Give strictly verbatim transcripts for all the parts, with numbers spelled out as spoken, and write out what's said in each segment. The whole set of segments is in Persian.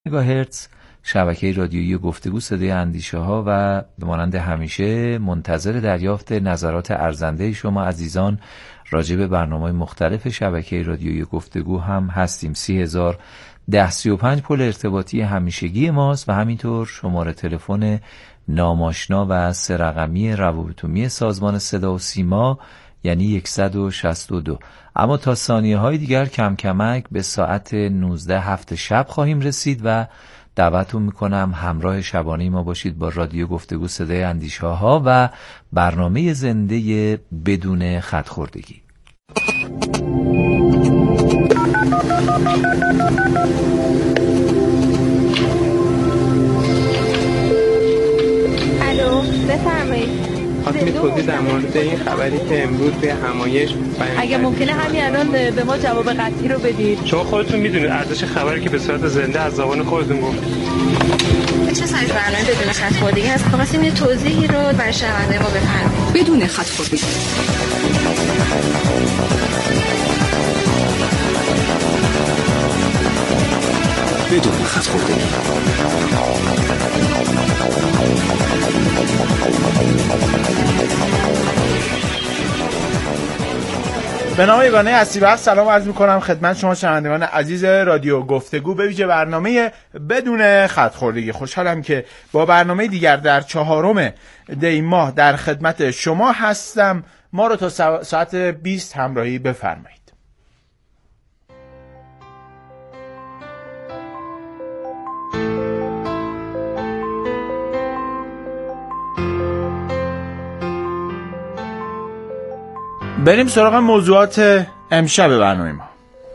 مگاهرتز شبکه رادیویی گفتگو صدای اندیشه ها و به مانند همیشه منتظر دریافت نظرات ارزنده شما عزیزان راجع به برنامه‌های مختلف شبکه رادیویی گفتگو هم هستیم. سی هزار ده سی و پنج پل ارتباطی همیشگی ماست و همینطور شماره تلفن ناماشنا و سه رقمی روابط عمومی سازمان صدا و سیما یعنی صد و شصت و دو. اما تا ثانیه های دیگر کم کمک به ساعت نوزده هفت شب خواهیم رسید و دعوتتون میکنم همراه شبانه ما باشید با رادیو گفتگو صدای اندیشه ها و برنامه زنده بدون خط خوردگی. الو بفرمایید. خواستم توضیح در مورد این خبری که امروز به همایش اگه ممکنه همین الان به ما جواب قطعی رو بدید. شما خودتون میدونید ارزش خبری که به صورت زنده از زبان خودتون گفت. چه سری برنامه بدون خط خوردگی هست؟ خواستیم یه توضیحی رو برای شنونده ما بفرمایید. بدون خط خوردگی. بدون خط خوردگی. به نام یگانه هستی سلام عرض می‌کنم خدمت شما شنوندگان عزیز رادیو گفتگو به ویژه برنامه بدون خط خوردگی. خوشحالم که با برنامه دیگر در چهارم دی ماه در خدمت شما هستم. ما رو تا ساعت بیست همراهی بفرمایید. بریم سراغ موضوعات امشب برنامه ما.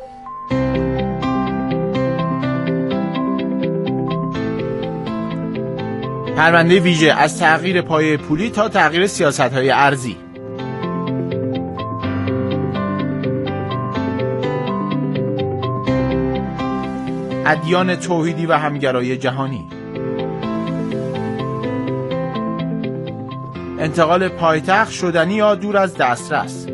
پرونده ویژه از تغییر پایه پولی تا تغییر سیاست‌های ارزی. ادیان توحیدی و همگرایی جهانی. انتقال پایتخت شدنی یا دور از دسترس.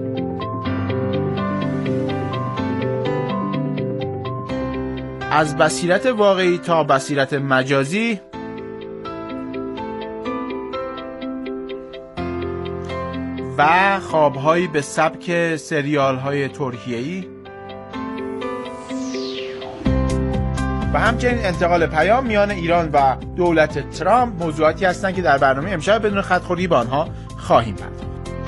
از بصیرت واقعی تا بصیرت مجازی. و خوابهایی به سبک سریال‌های ترکیه‌ای و همچنین انتقال پیام میان ایران و دولت ترامپ موضوعاتی هستند که در برنامه امشب بدون خط خوردگی با آنها خواهیم پرداخت.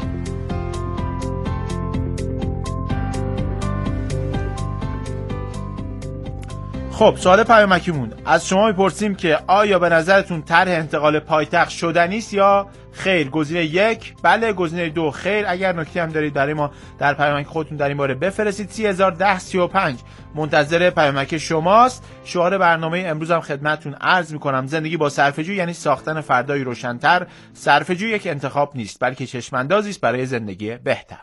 خب سوال پیامکیمون از شما میپرسیم که آیا به نظرتون طرح انتقال پایتخت شدنی است یا خیر؟ گزینه یک بله، گزینه دو خیر. اگر نکته هم دارید برای ما در پیامک خودتون در این باره بفرستید. سی هزار ده سی و پنج منتظر پیامک شماست. شعار برنامه امروز هم خدمتتون عرض میکنم: زندگی با صرفه‌جویی یعنی ساختن فردایی روشن‌تر. صرفه‌جویی یک انتخاب نیست بلکه چشم‌اندازی است برای زندگی بهتر.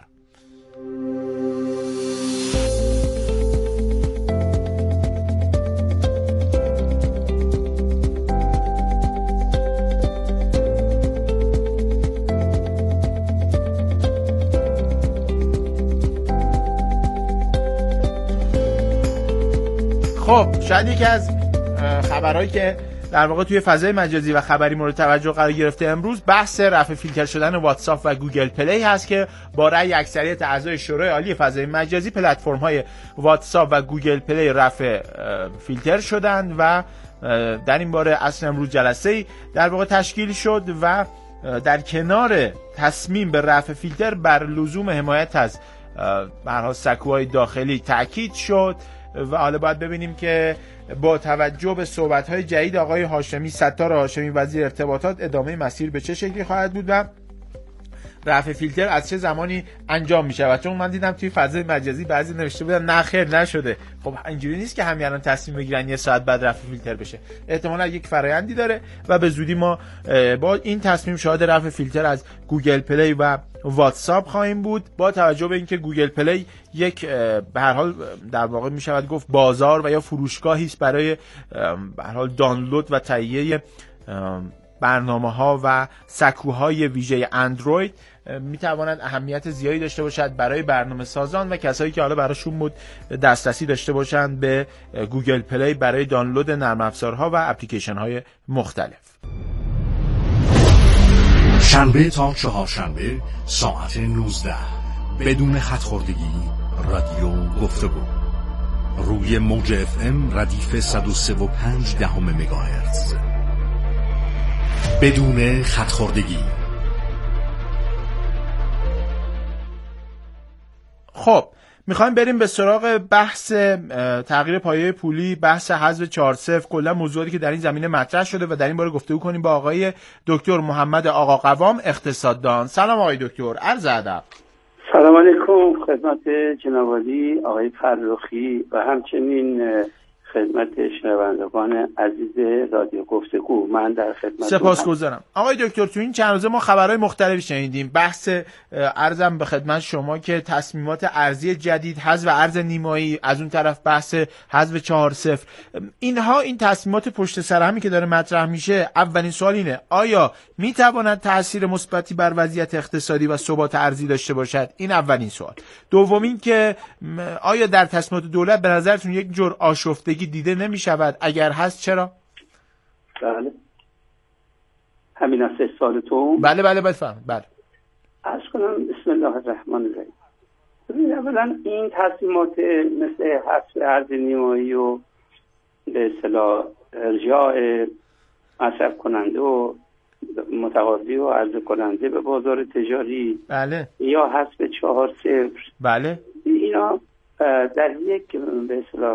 خب شاید یکی از خبرهایی که در واقع توی فضای مجازی و خبری مورد توجه قرار گرفته امروز بحث رفع فیلتر شدن واتساپ و گوگل پلی هست که با رأی اکثریت اعضای شورای عالی فضای مجازی پلتفرم‌های واتساپ و گوگل پلی رفع فیلتر شدند و در این باره اصلا امروز جلسه‌ای در واقع تشکیل شد و در کنار تصمیم به رفع فیلتر بر لزوم حمایت از به هر حال سکوهای داخلی تاکید شد و حالا باید ببینیم که با توجه به صحبت‌های جدید آقای هاشمی ستار هاشمی وزیر ارتباطات ادامه مسیر به چه شکلی خواهد بود و رفع فیلتر از چه زمانی انجام می شود. چون من دیدم توی فضای مجازی بعضی نوشته بودن نه خیر نشده. خب اینجوری نیست که همین الان تصمیم بگیرن یه ساعت بعد رفع فیلتر بشه. احتمالاً یک فرآیندی داره و به زودی ما با این تصمیم شاهد رفع فیلتر از گوگل پلی و واتساپ خواهیم بود. با توجه به اینکه گوگل پلی یک به هر حال در واقع می شود گفت بازار و یا فروشگاهی است برای به هر حال دانلود و تهیه برنامه‌ها و سکوهای ویژه اندروید میتواند اهمیت زیادی داشته باشد برای برنامه سازان و کسایی که حالا براشون بود دسترسی داشته باشند به گوگل پلی برای دانلود نرم افزارها و اپلیکیشن های مختلف. شنبه تا چهارشنبه ساعت نوزده بدون خط خوردگی رادیو گفتگو روی موج اف ام ردیف صد و سه و پنج دهم مگاهرتز بدون خط خوردگی. خب میخوایم بریم به سراغ بحث تغییر پایه پولی، بحث حذف چهار صفر، کلا موضوعاتی که در این زمینه مطرح شده و در این باره گفتگو کنیم با آقای دکتر محمد آقا قوام، اقتصاددان. سلام آقای دکتر، عرض ادب. سلام علیکم خدمت جناب عالی آقای فرخی و همچنین خدمت شنوندگان عزیز رادیو گفتگو. من در خدمت سپاسگزارم. آقای دکتر، تو این چند روزه ما خبرهای مختلفی شنیدیم. بحث ارزم به خدمت شما که تصمیمات ارزی جدید، حذف ارز نیمایی، از اون طرف بحث حذف چهار صفر، اینها این تصمیمات پشت سر همی که داره مطرح میشه، اولین سوال اینه آیا میتواند تأثیر مثبتی بر وضعیت اقتصادی و ثبات ارزی داشته باشد؟ این اولین سوال. دومین که آیا در تصمیمات دولت به نظرتون یک جور آشفتگی دیده نمی شود؟ اگر هست چرا؟ بله همین از سه سالتون. بله بله بفرمایید. بله عرض کنم بسم الله الرحمن الرحیم. ببینید اولا این تصمیمات مثل حذف ارز نیمایی و به اصطلاح ارجاع مصرف کننده و متقاضی و عرضه کننده به بازار تجاری، بله، یا حذف چهار صفر، بله، اینا در یک به اصطلاح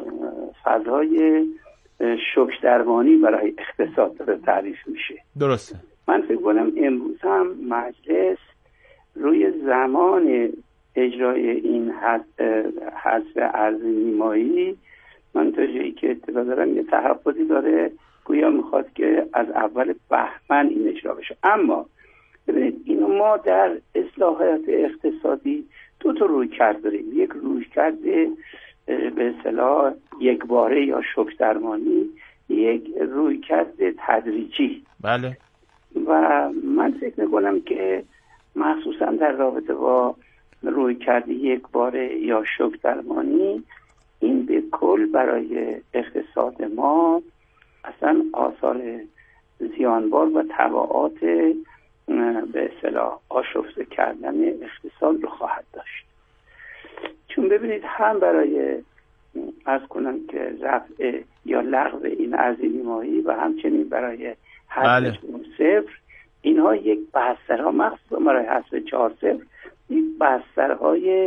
فضای شوک درمانی برای اقتصاد داره تعریف میشه. درسته. من فکر کنم امروز هم مجلس روی زمان اجرای این حذف ارز نیمایی، من تا جایی که اطلاع دارم یه تحفظی داره، گویا میخواد که از اول بهمن این اجرا بشه. اما ببینید اینو ما در اصلاحات اقتصادی دو تا رویکرد داریم. یک رویکرد به اصطلاح یک باره یا شوک درمانی، یک رویکرد تدریجی. بله. و من فکر میکنم که مخصوصا در رابطه با رویکرد یک باره یا شوک درمانی، این به کل برای اقتصاد ما اصلا آثار زیانبار و تبعات به اصطلاح آشفته کردن اقتصاد رو خواهد داشت. چون ببینید هم برای عرض کنم که رفع یا لغو این ارز نیمایی و همچنین برای حذف صفر، اینها یک بسترها، مخصوصا برای حذف چهار صفر یک بسترهای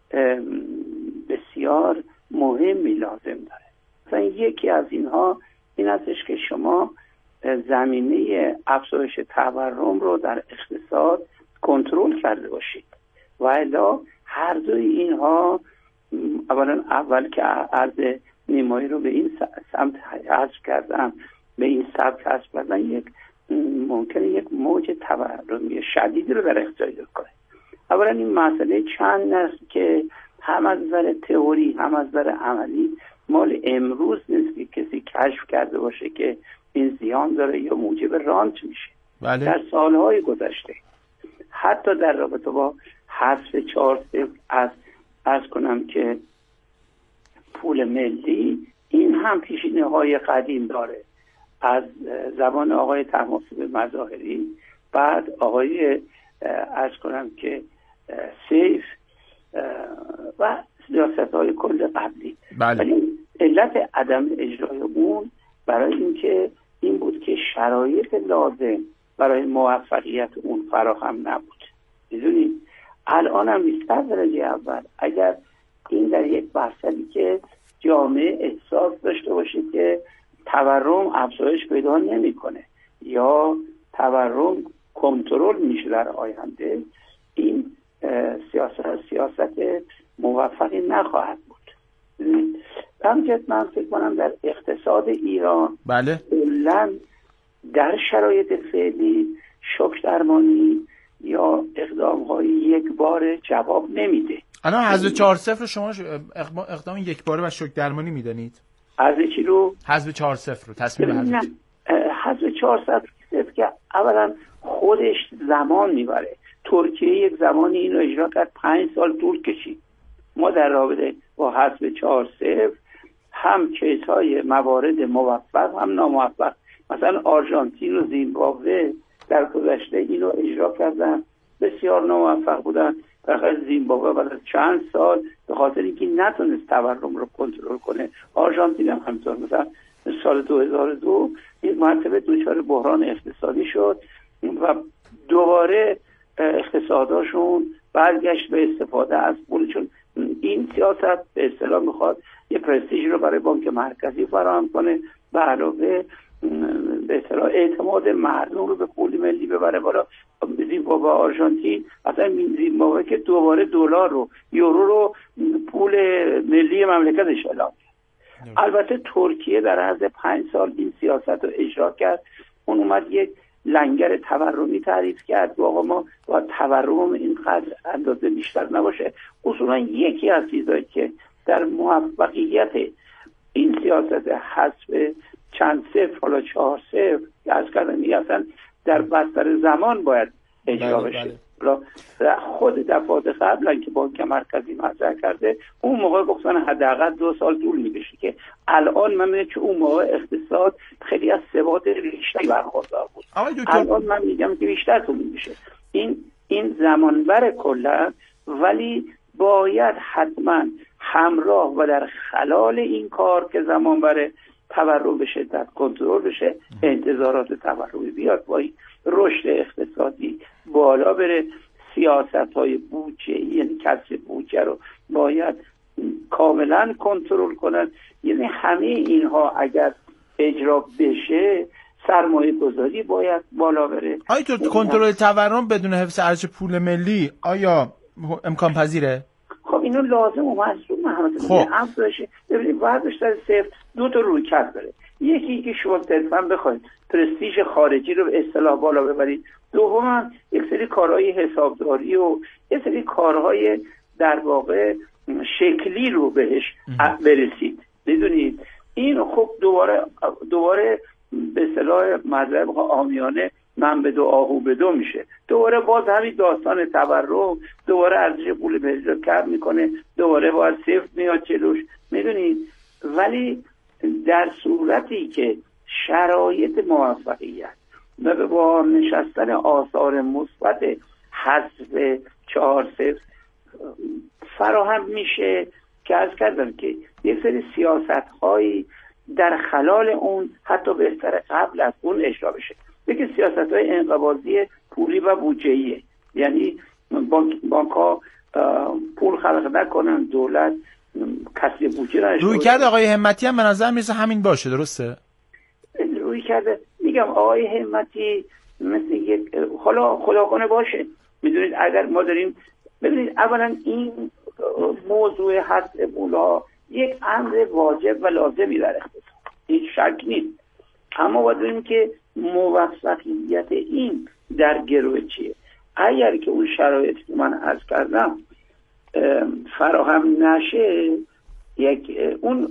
بسیار مهمی لازم داره. مثلا یکی از اینها این استش که شما زمینه افزایش تورم رو در اقتصاد کنترل کرده باشید و الا هر دوی اینها، اولا اول که ارز نیمایی رو به این سمت حذف کردن، به این سمت حذف کردن، یک ممکنه یک موج تورمی شدیدی رو در اقتصاد ایجاد کنه. اولا این مسئله چند است که هم از نظر تئوری هم از نظر عملی مال امروز نیست که کسی کشف کرده باشه که این زیان داره یا موجب رانت میشه. بله. در سالهای گذشته حتی در رابطه با حذف چهار صفر از از کنم که پول ملی، این هم پیشینه های قدیم داره از زبان آقای طهماسب مظاهری، بعد آقای از کنم که سیف و سیاست های کل قبلی. بله. ولی علت عدم اجرای اون برای اینکه این بود که شرایط لازم برای موفقیت اون فراهم نبود. میدونید الان هم نیست. در درجه اول اگر این در یک بحثی که جامعه احساس داشته باشه که تورم افزایش پیدا نمیکنه یا تورم کنترل میشه در آینده، این سیاست سیاست موفقی نخواهد بود. همچنین من فکر کنم در اقتصاد ایران، بله، کلاً در شرایط فعلی شوک درمانی یا اقدام های یک باره جواب نمیده. الان حذف چهار صفر شما اقدام یک باره و شوک درمانی میدانید؟ حذف چی رو؟ حذف چهار صفر رو تصمیم حذف حذف چهار صفر است که اولا خودش زمان میبره. ترکیه یک زمانی اینو اجرا کرد، پنج سال طول کشید. ما در رابطه با حذف چهار صفر هم کیس‌های موارد موفق هم ناموفق، مثلا آرژانتین و زیمبابوه در گذشته اینو اجرا کردن، بسیار ناموفق بودن. در زیمبابوه بعد از چند سال به خاطر اینکه نتونست تورم رو کنترل کنه، آرژانتین هم همینطور، مثلا سال دو هزار و دو یک مرتبه دچار بحران اقتصادی شد و دوباره اقتصاداشون برگشت به استفاده از پول، چون این سیاست به اصطلاح میخواد یه پرستیژ رو برای بانک مرکزی فراهم کنه، به علاوه به اصطلاح اعتماد مردم رو به پول ملی ببره بالا. زیمبابوه و آرژانتین، اصلا زیمبابوه که دوباره دلار رو یورو رو پول ملی مملکتش اعلام کرد. البته ترکیه در عرض پنج سال این سیاست رو اجرا کرد. اون اومد یک لنگر تورمی تعریف کرد و آقا ما با تورم اینقدر اندازه بیشتر نباشه. اصولا یکی از چیزایی که در موفقیت این سیاست حذف چند صفر حالا چهار صفر که از کردن این اصلا در بستر زمان باید اجرا بشه. بله. خود دفعات قبلا که بانک مرکزی مطرح کرده اون موقع گفتن حداقل دو سال طول می‌کشه، که الان من میگم که اون موقع اقتصاد خیلی از ثبات ریشه‌ای برخوردار بود. الان من میگم که بیشتر طول می‌کشه. این این زمانبر کلا، ولی باید حتما همراه و در خلال این کار که زمانبر تورم به شدت کنترل بشه، انتظارات تورمی بیاد، با رشد اقتصادی بالا بره، سیاست‌های بودجه یعنی کسر بودجه رو باید کاملا کنترل کنن. یعنی همه اینها اگر اجرا بشه سرمایه گذاری باید بالا بره. آیا تو کنترل تورم بدون حفظ ارزش پول ملی آیا امکان پذیره؟ خب اینو لازم و مطلوب محمد. خب افزایش ببینید برداشت در صفر دو تا رویکرد داره. یکی که شما صرفا بخواید پرستیژ خارجی رو به اصطلاح بالا ببرید، دوما یک سری کارهای حسابداری و یک سری کارهای در واقع شکلی رو بهش برسید. میدونید این خب دوباره دوباره به اصطلاح مذهب عامیانه من به دو آهو به دو میشه، دوباره باز همین داستان تورم، دوباره ارزش پول ملی رو کم میکنه، دوباره باز صفر میاد جلوش. میدونید ولی در صورتی که شرایط موفقیت و به بار نشستن آثار مثبت حذف چهار صفر فراهم میشه، که عرض کردم که یک سری سیاست هایی در خلال اون حتی بهتر قبل از اون اجرا بشه. یکی سیاست های انقباضی پولی و بودجه‌ایه، یعنی بانک بانک ها پول خلق نکنن، دولت کسی بودجه نداشته. روی کرده آقای همتی هم به نظر میرسه همین باشه، درسته؟ روی کرده میگم آقای همتی مثل یک حالا خدا کنه باشه. میدونید اگر ما داریم ببینید اولا این موضوع حذف پول‌ها یک امر واجب و لازمی در اقتصاد، هیچ شک نیست، اما باید ببینیم که موفقیت این در گروه چیه. اگر که اون شرایطی که من عرض کردم فراهم نشه، یک اون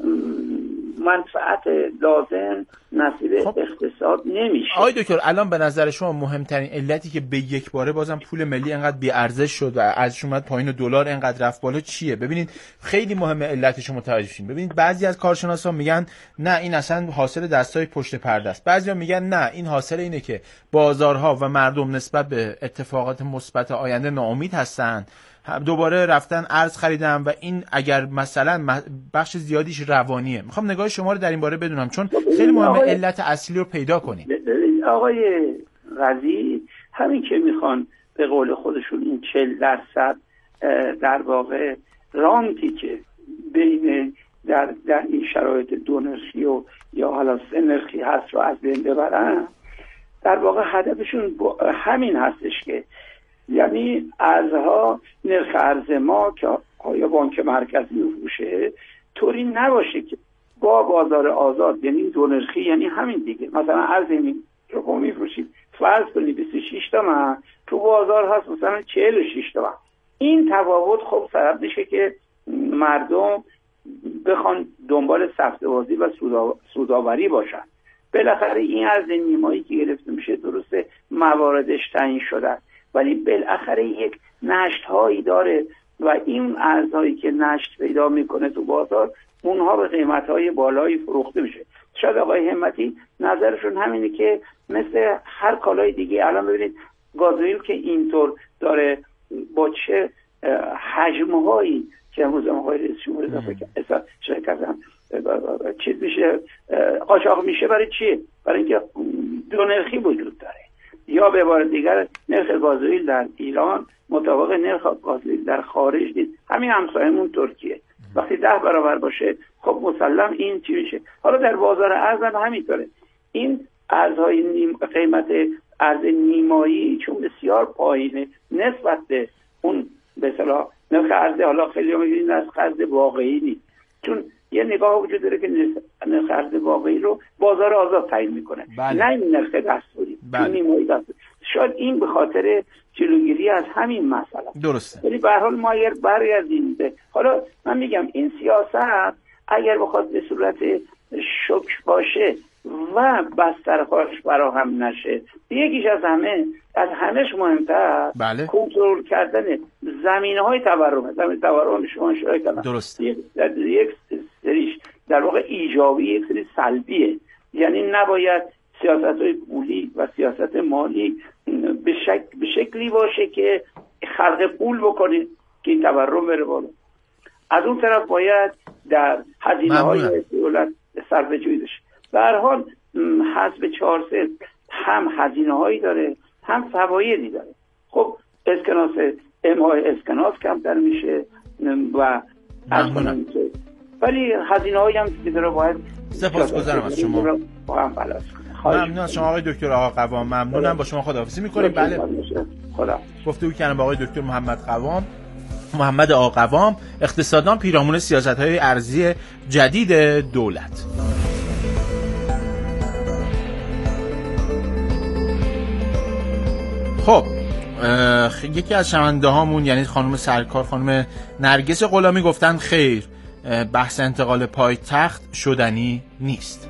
منفعت لازم نصیب خب. اقتصاد نمیشه. آقای دکتر الان به نظر شما مهمترین علتی که به یک باره بازم پول ملی انقدر بی ارزش شد و ارزش اومد پایین و دلار انقدر رفت بالا چیه؟ ببینید خیلی مهمه علتش رو متوجه شین. ببینید بعضی از کارشناسا میگن نه این اصلا حاصل دستای پشت پرده است، بعضیا میگن نه این حاصل اینه که بازارها و مردم نسبت به اتفاقات مثبت آینده ناامید هستن، دوباره رفتن ارز خریدن و این اگر مثلا بخش زیادیش روانیه. میخوام نگاه شما رو در این باره بدونم چون خیلی مهمه علت اصلی رو پیدا کنیم. آقای قاضی همین که میخوان به قول خودشون این چهل درصد در واقع رانتی که بین در در این شرایط دو نرخی و یا حالا سه نرخی هست رو از بین ببرن، در واقع هدفشون همین هستش که یعنی ارزها نرخ ارز ما که آیا بانک مرکزی میفروشه طوری نباشه که با بازار آزاد، یعنی دو نرخی یعنی همین دیگه، مثلا ارز این رو میفروشید فرض کنید بیست و شش تومن، تو بازار هست مثلا چهل و شش تومن. این تفاوت خب سبب میشه که مردم بخوان دنبال سفته بازی و سودآوری باشن. بالاخره این ارز نیمایی که گرفته میشه درسته مواردش تعیین شده است، ولی بالاخره یک نشت هایی داره و این ارزهایی که نشت پیدا میکنه تو بازار اونها به قیمت های بالایی فروخته میشه. شاید آقای همتی نظرشون همینه که مثل هر کالای دیگه الان ببینید گازوئیل که اینطور داره با چه حجم‌هایی که امروز آقای رئیس جمهور اضافه کرد شرکت هم چیز میشه قاچاق میشه، برای چیه؟ برای اینکه دو نرخی وجود داره، یا به عبارت دیگر نرخ گازوئیل در ایران مطابق نرخ گازوئیل در خارج نیست. همین همسایمون ترکیه وقتی ده برابر باشه خب مسلم این چی میشه. حالا در بازار ارز هم همینطوره. این ارزهای نیم قیمت ارز نیمایی چون بسیار پایینه نسبت به اون به اصطلاح نرخ ارز، حالا خیلی میگن از ارز واقعی نیست، چون یه نگاه وجود داره که نرخ ارز واقعی رو بازار آزاد تعیین میکنه، بله. نه این نرخ دستوری. بله. نیمایی دستوری. شاید این به خاطر جلوگیری از همین مسئله درسته. ولی به هر حال ما اگر برگردیم به حالا من میگم این سیاست اگر بخواد به صورت شوک باشه و بسترهاش فراهم نشه، یکیش از همه از همهش مهمتر بله. کنترل کردن زمینه‌های تورم. زمین تورم شما اشاره کردن درسته. یک یک سریش در واقع ایجابی، یک سری سلبیه. یعنی نباید سیاست‌های پولی و سیاست مالی به شکل به شکلی باشه که خلق پول بکنه که این تورم بره بالا. از اون طرف باید در هزینه‌های دولت صرفه‌جویی بشه. به هر حال حسب چهار سه هم هزینه‌هایی داره هم فوایدی داره. خب اسکناس امهای اسکناس کمتر میشه و ممنونم. ولی هزینه‌هایی هم که داره باید سپاسگزارم از شما. با هم بلاس ممنون از شما آقای دکتر آقا قوام. ممنونم. با شما خداحافظی می‌کنیم. بله. خدا. گفتگو کردم با آقای دکتر محمد قوام محمد آقا قوام، اقتصاددان پیرامون سیاست‌های ارزی جدید دولت. خب یکی از شنونده هامون یعنی خانم سرکار خانم نرگس غلامی گفتن خیر، بحث انتقال پایتخت شدنی نیست.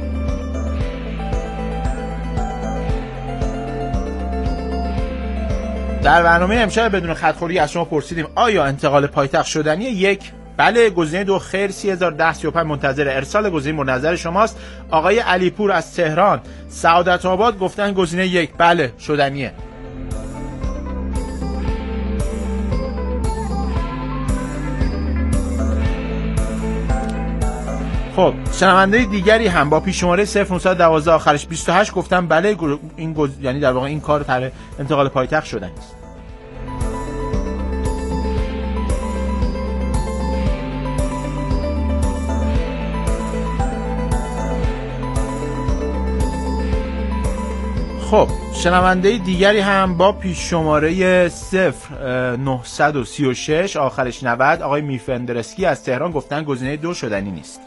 در برنامه امشب بدون خطخوری از شما پرسیدیم آیا انتقال پایتخت شدنی؟ یک بله، گزینه دو خیر. سه هزار و ده سی و پنج منتظر ارسال گزینه مورد نظر شماست. آقای علیپور از تهران سعادت آباد گفتن گزینه یک بله شدنیه. خب شنونده دیگری هم با پیش شماره صفر نه یک دو آخرش بیست و هشت گفتن بله این گز... یعنی در واقع این کار طرح انتقال پایتخت شدنی است. خب شنونده دیگری هم با پیش شماره صفر نه سه شش آخرش نود آقای میفندرسکی از تهران گفتن گزینه دو شدنی نیست.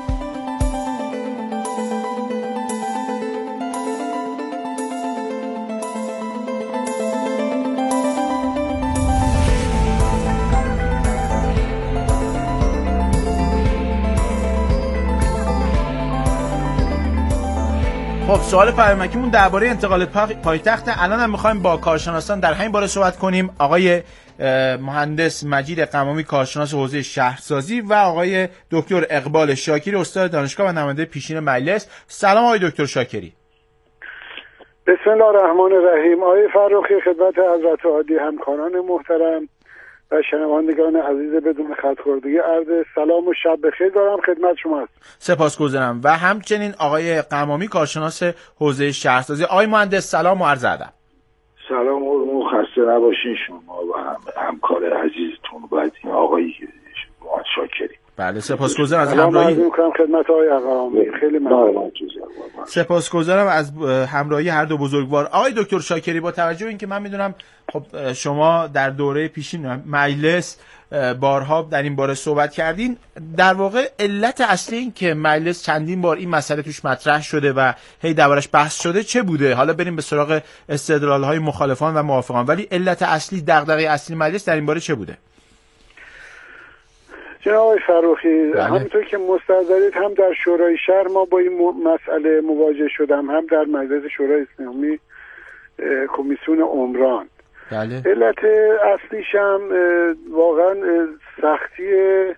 خب سوال فرمکیمون درباره انتقال پایتخت. الان هم می‌خوایم با کارشناسان در همین باره صحبت کنیم. آقای مهندس مجید قمامی کارشناس حوزه شهرسازی و آقای دکتر اقبال شاکری استاد دانشگاه و نماینده پیشین مجلس. سلام آقای دکتر شاکری. بسم الله الرحمن الرحیم. آقای فرخی خدمت حضرت عالی همکاران محترم و شنوندگان عزیز بدون خط‌خوردگی عرض سلام و شب بخیر دارم خدمت شما است. سپاسگزارم. و همچنین آقای قمامی کارشناس حوزه شهرسازی. آقای مهندس سلام و عرض ادب. سلام و خسته نباشین شما و هم همکار عزیزتون و این آقای شاکری. بله سپاسگزارم از همراهی. سلام می‌کنم خدمت آقای قمامی. خیلی ممنون. سپاسگزارم از همراهی هر دو بزرگوار. آقای دکتر شاکری با توجه به اینکه من میدونم خب شما در دوره پیشین مجلس بارها در این باره صحبت کردین، در واقع علت اصلی این که مجلس چندین بار این مسئله توش مطرح شده و هی دربارش بحث شده چه بوده؟ حالا بریم به سراغ استدلال‌های مخالفان و موافقان، ولی علت اصلی دغدغه اصلی مجلس در این باره چه بوده؟ جناب آقای فروخی، بله. همونطور که مستحضرید هم در شورای شهر ما با این مسئله مواجه شدم، هم در مجلس شورای اسلامی کمیسیون عمران. بله. علت اصلیش هم واقعا سختی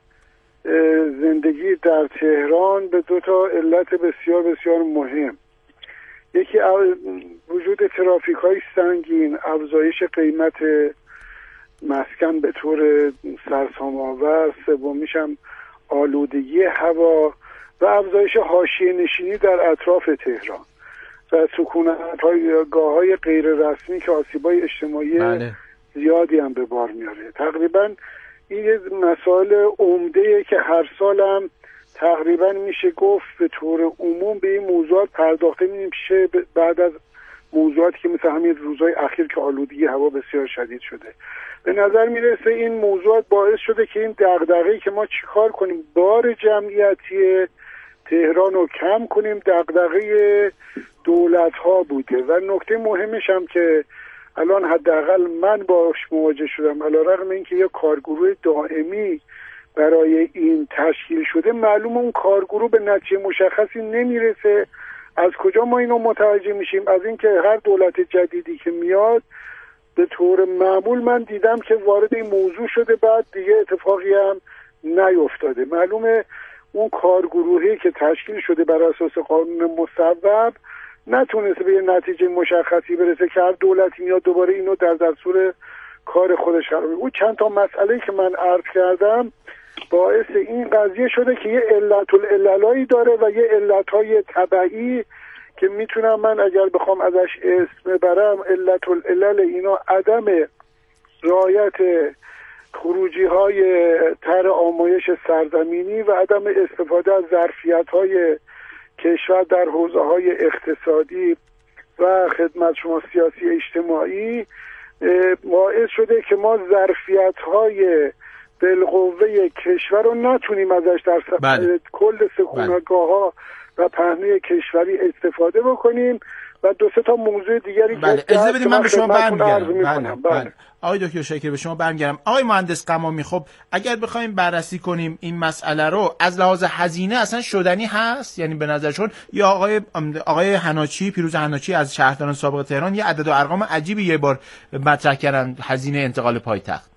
زندگی در تهران به دو تا علت بسیار بسیار مهم. یکی وجود ترافیک های سنگین، افزایش قیمت مسکن به طور سرسام‌آور، سومیش هم آلودگی هوا و افزایش حاشیه نشینی در اطراف تهران و سکونت‌های های غیر رسمی که آسیب‌های اجتماعی بله. زیادی هم به بار میاره. تقریبا این مسائل عمده‌ای که هر سال هم تقریبا میشه گفت به طور عموم به این موضوعات پرداخته میشه بعد از موضوعاتی که مثل همین روزهای اخیر که آلودگی هوا بسیار شدید شده. به نظر میرسه این موضوعات باعث شده که این دغدغه‌ای که ما چیکار کنیم بار جمعیتی تهران رو کم کنیم دغدغه دولت‌ها بوده و نکته مهمش هم که الان حداقل من باش مواجه شدم، علیرغم اینکه یک کارگروه دائمی برای این تشکیل شده، معلوم اون کارگروه به نتیجه مشخصی نمیرسه. از کجا ما اینو متوجه میشیم؟ از اینکه هر دولت جدیدی که میاد به طور معمول من دیدم که وارد این موضوع شده، بعد دیگه اتفاقی هم نیفتاده. معلومه اون کارگروهی که تشکیل شده بر اساس قانون مصوب نتونسته به یه نتیجه مشخصی برسه که هر دولتی میاد دوباره اینو در دستور کار خودش قرار بده. اون چند تا مسئله که من عرض کردم باعث این قضیه شده که یه علت العللایی داره و یه علتهای تبعی که میتونم من اگر بخوام ازش اسم برم علت العلل اینا عدم رعایت خروجی های طرح آمایش سرزمینی و عدم استفاده از ظرفیت های کشور در حوزه های اقتصادی و خدمت شما سیاسی اجتماعی باعث شده که ما ظرفیت های بالقوه کشور رو نتونیم ازش در بله. کل سکونتگاه ها و پهنه کشوری استفاده بکنیم و دو سه تا موضوع دیگری بله. که اجازه بدید من به شما برمیگردم. بله. بله. آقای دکتر شاکر به شما برمیگردم. آقای مهندس قمامی، خب اگر بخوایم بررسی کنیم این مسئله رو از لحاظ هزینه اصلا شدنی هست؟ یعنی به نظرشون یا آقای آقای حناچی پیروز حناچی از شهرداران سابق تهران یه عدد و ارقام عجیبی یه بار مطرح کردن هزینه انتقال پایتخت؟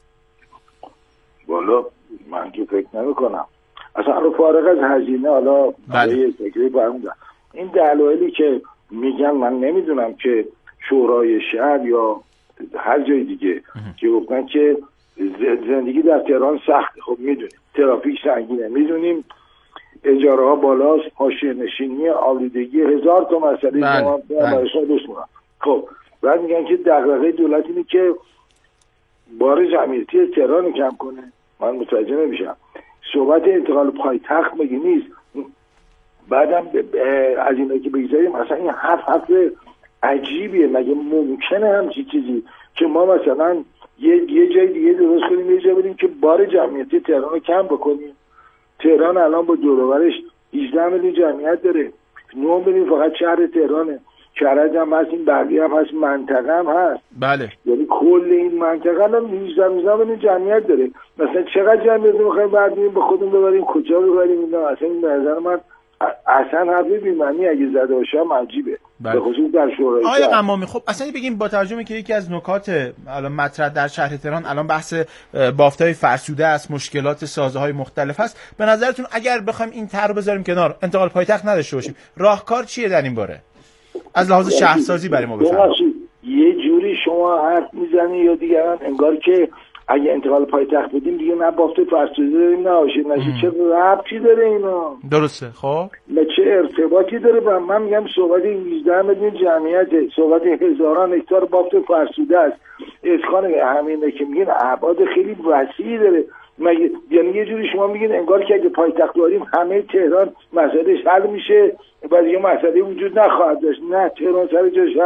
والا من که فکر نمی‌کنم اصلا رو فارغ از هزینه. حالا برای فکری برمی‌دارم این دلایلی که میگن من نمیدونم که شورای شهر یا هر جای دیگه که گفتن که زندگی در تهران سخت، خب میدونیم ترافیک سنگینه، میدونیم اجاره ها بالاست، حاشیه نشینی، آلودگی، هزار تا مسئله ما براشون دوست می‌کنم. خب بعد میگن که دغدغه دولت اینه که بار جمعیتی تهران رو کم کنه. من متوجه نمیشم صحبت انتقال پایتخت مگه نیست؟ بعدم از اینا که بگذاریم اصلا این حرف حرف عجیبیه. مگه ممکنه همچی چیزی که ما مثلا یه یه جای دیگه درست کنیم، یه جای بدیم که بار جمعیتی تهران رو کم بکنیم؟ تهران الان با دور و برش هجده میلیون جمعیت داره، نه میلیون فقط شهر تهرانه، کرج هم هست، این بقیه هم هست، منطقه هم هست. بله. یعنی کل این منطقه هم هجده میلیون جمعیت داره. مثلا چقدر جمعیت میخوایم برداریم به خودمون ببریم، کجا ببریم؟ اینا اصلا این نظر من اصلا حرفی بی‌معنی اگه زده باشه هم عجیبه. به خصوص در شورای آقای قمامی، خب اصلا بگیم با توجه که یکی از نکات الان مطرح در شهر تهران الان بحث بافت‌های فرسوده است، مشکلات سازه‌های مختلف است، به نظرتون اگر بخوایم این طرح رو بذاریم کنار، انتقال پایتخت نداشته باشیم، راهکار چیه در این باره از لحاظ شهرسازی برای ما بفرمایید؟ یه جوری شما حرف میزنی یا دیگران انگار که اگه انتقال پایتخت بدیم دیگه نه بافت فرسوده داریم نه حاشیه نشینی. چه ربطی داره اینا؟ درسته. خب نه چه ارتباطی داره با من میگم صحبت هجده میلیون جمعیت، صحبت هزاران هکتار بافت فرسوده است، اسکان همینه که میگن ابعاد خیلی وسیعی داره. مگه یعنی یه جوری شما میگین انگار که اگه پایتخت داریم همه تهران مسئلهش حل میشه و دیگه مسئله وجود نخواهد داشت. نه، تهران سر جاش هست.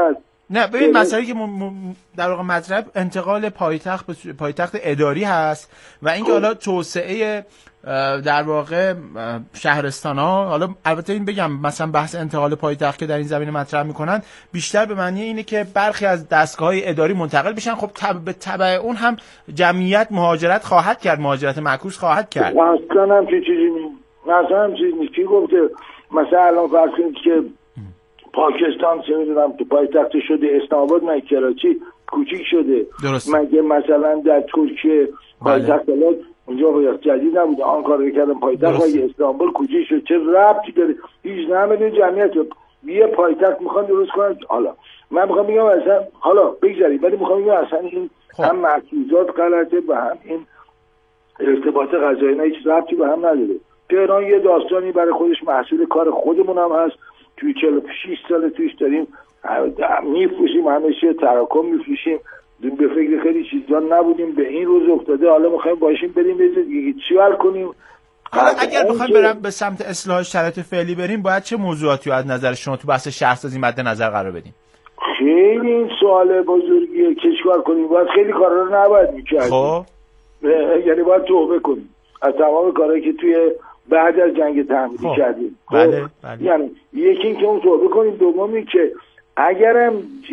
نه ببین مسئله که م... م... در واقع مطلب انتقال پایتخت به پایتخت اداری هست و اینکه حالا توسعه در واقع شهرستان ها، حالا البته این بگم مثلا بحث انتقال پایتخت که در این زمینه مطرح میکنن بیشتر به معنی اینه که برخی از دستگاه‌های اداری منتقل بشن. خب تب... به تبع اون هم جمعیت مهاجرت خواهد کرد، مهاجرت معکوس خواهد کرد. اصلا هم چه چیزی نیست، مثلا هم چیزی نیست. کی گفته مثلا الان فرض کنید که پاکستان چه میدونم تو پایتخت شده اسلام آباد، من کراچی کوچیک شده. درست. مگه مثلا در ترکیه پایتخت بله. اونجا باید جدید نبوده آن کار رو کردن پایتخت و استانبول کوچیک شد، چه ربطی داره؟ هیچ نمیدونه جمعیت یه پایتخت میخوان درست کنن. حالا من میخوام بگم اصلا حالا بگذاریم، ولی میخوام بگم اصلا این خب. هم محسوزات غلطه و هم این ارتباط غذایی نه هیچ ربطی به هم نداره. تهران یه داستانی برای خودش محصول کار خودمون هم هست. توی چهل و شش سال تویش داریم میفروشیم، همیشه تراکم میفروشیم، به فکر خیلی چیزا نبودیم، به این روز افتاده حالا میخوایم باشیم بریم یه دیگه چی حل کنیم. حالا اگر بخوایم بریم به سمت اصلاح شرایط فعلی بریم، باید چه موضوعاتی از نظر شما تو بحث شهرسازی مد نظر قرار بدیم؟ خیلی این سوال بزرگیه که چیکار کنیم. باید خیلی کارا رو نباید می‌کردیم. خب یعنی باید توبه کنیم از تمام کارهایی که توی بعد از جنگ تحمیلی خب. کردیم. خب بله، بله. یعنی یکی این که اون توبه کنیم، دومی که اگرم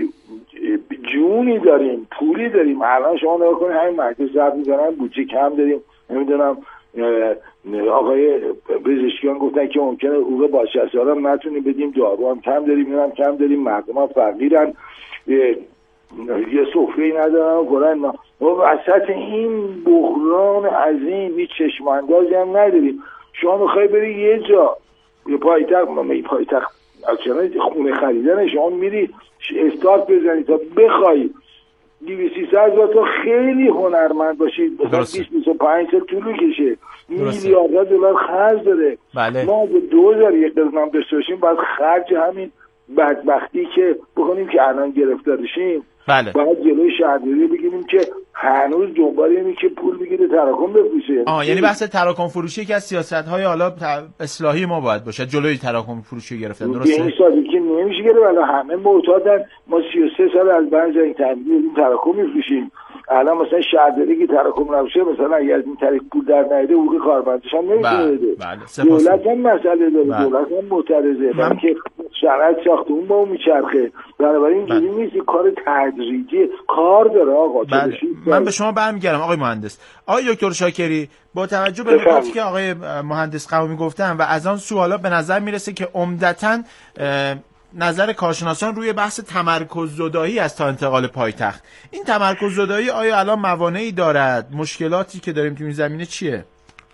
جونی داریم پولی داریم، الان شما نگاه کنید همین مرکز ضبط می‌زنن بودجه کم داریم، نمیدونم آقای پزشکیان گفتن که ممکنه حقوق بازنشسته‌ها هم نتونیم بدیم، دارو هم کم داریم، اینم کم داریم، مردم هم فقیرن، یه سفره‌ای ندارن و گلن. ما وسط این بحران عظیم هیچ چشم اندازی هم نداریم. شما میخوای بری یه جا یه پایتخت، ما یه پایتخت اکشن خونه خریدن، شما میری استارت بزنی تا بخوای دویست سیصد هزار تا خیلی هنرمند باشید، مثلا بیست بیست و پنج سال طول میکشه، میلیاردها دلار خرج داره. بله. ما به دو هزار یک قسمت داشته باشیم، باید خرج همین بدبختی که بکنیم که الان گرفتارشیم. بله. باید جلوی شهرداری بگیریم که هنوز دنبال اینه که پول بگیره تراکم بفروشه. آه یعنی بحث تراکم فروشی که از سیاست‌های حالا اصلاحی ما باید باشه، جلوی تراکم فروشی گرفتن. درسته؟ این سالی که نمیشه گرفت، ولی همه معتادن. ما سی و سه سال از بعد جنگ تحمیلی تراکم میفروشیم. الان مثلا شهرداری که تراکم نباشه، مثلا اگه از این طریق پول در نیاره حقوق کارمندش هم نمیتونه بده. بله. دولت هم مسئله داره. بله. دولت هم معترضه. من که شرایط ساختمون با اون میچرخه. بنابراین اینجوری نیست، کار تدریجی کار داره آقا. بله. من به شما برمیگردم آقای مهندس. آقای دکتر شاکری، با توجه به نکاتی که آقای مهندس قومی گفتن و از آن سوالا به نظر میرسه که عمدتاً نظر کارشناسان روی بحث تمرکز زدایی است تا انتقال پایتخت. این تمرکز زدایی آیا الان موانعی دارد؟ مشکلاتی که داریم تو این زمینه چیه؟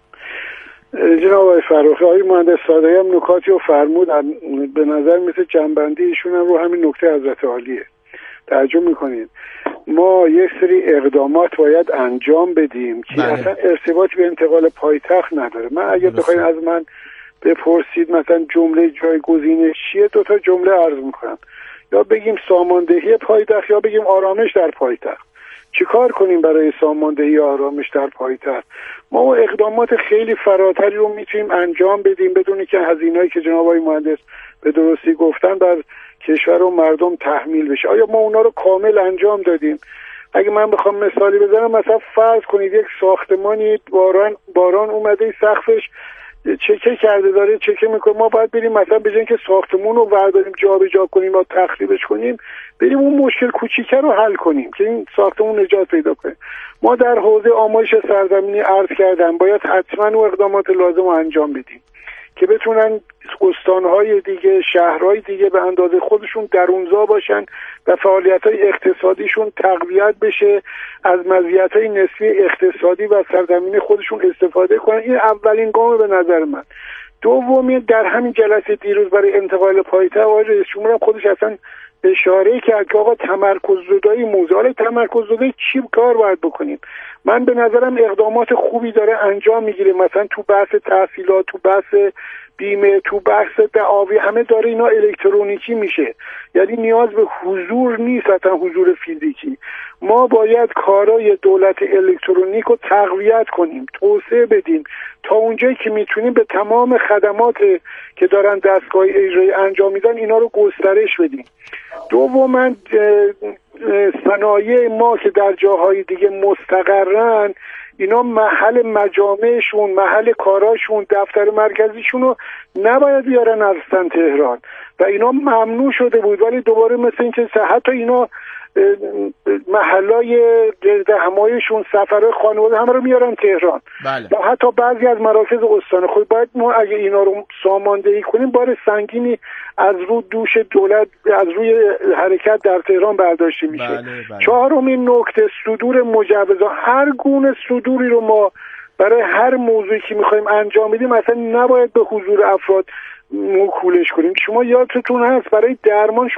جناب آقای فروخی، آقای مهندس صادقی هم نکاتی رو فرمود، به نظر میسه جنبندی ایشون هم رو همین نکته حضرت عالیه. توجه میکنید ما یک سری اقدامات باید انجام بدیم که بله. اصلا ارتباطی به انتقال پایتخت نداره. من اگه بخواید از من بپرسید مثلا جمله جایگزینش چیه، دو تا جمله عرض میکنم، یا بگیم ساماندهی پایتخت یا بگیم آرامش در پایتخت. چیکار کنیم برای ساماندهی یا آرامش در پایتخت؟ ما اقدامات خیلی فراتری رو میتونیم انجام بدیم بدون که هزینه‌ای که جناب آقای مهندس به درستی گفتن بر کشور و مردم تحمیل بشه. آیا ما اونا رو کامل انجام دادیم؟ اگه من بخوام مثالی بزنم، مثلا فرض کنید یک ساختمانی باران باران اومده سقفش چکه کرده داره چکه میکنه، ما باید بریم مثلا به جای اینکه ساختمون رو برداریم جابجا کنیم یا تخریبش کنیم، بریم اون مشکل کوچیکه رو حل کنیم که این ساختمون نجات پیدا کنه. ما در حوزه آمایش سرزمینی عرض کردم باید حتما اون اقدامات لازم رو انجام بدیم که بتونن استانهای دیگه، شهرهای دیگه به اندازه خودشون درونزا باشن و فعالیت‌های اقتصادیشون تقویت بشه، از مزیت‌های نسبی اقتصادی و سرزمینی خودشون استفاده کنن. این اولین گام به نظر من. دومی، در همین جلسه دیروز برای انتقال پایتخت آقای رئیس جمهور خودش اصلا اشاره کرد که آقا تمرکز زدایی موضوع، حالا تمرکز زدایی چی کار باید بکنیم؟ من به نظرم اقدامات خوبی داره انجام میگیره، مثلا تو بحث تحصیلات، تو بحث بیمه، تو بحث دعاوی، همه داره اینا الکترونیکی میشه، یعنی نیاز به حضور نیست، حتی حضور فیزیکی. ما باید کارهای دولت الکترونیک رو تقویت کنیم، توسعه بدیم، تا اونجایی که میتونیم به تمام خدمات که دارن دستگاه اجرایی انجام میدن اینا رو گسترش بدیم. دوما صنایع ما که در جاهای دیگه مستقرن، اینا محل مجامعشون، محل کاراشون، دفتر مرکزیشون رو نباید بیارن اصلا تهران و اینا ممنوع شده بود. ولی دوباره مثل این که حتی اینا محلای گرد همایشون، سفرهای خانواده همه رو میارن تهران. بله. و حتی بعضی از مراکز استان خود باید ما اگه اینا رو ساماندهی کنیم بار سنگینی از رو دوش دولت، از روی حرکت در تهران برداشته میشه. بله، بله. چهارمین نکته صدور مجوزها. هر گونه صدوری رو ما برای هر موضوعی که میخوایم انجام بدیم مثلا نباید به حضور افراد موکولش کنیم. شما یادتون هست برای درمان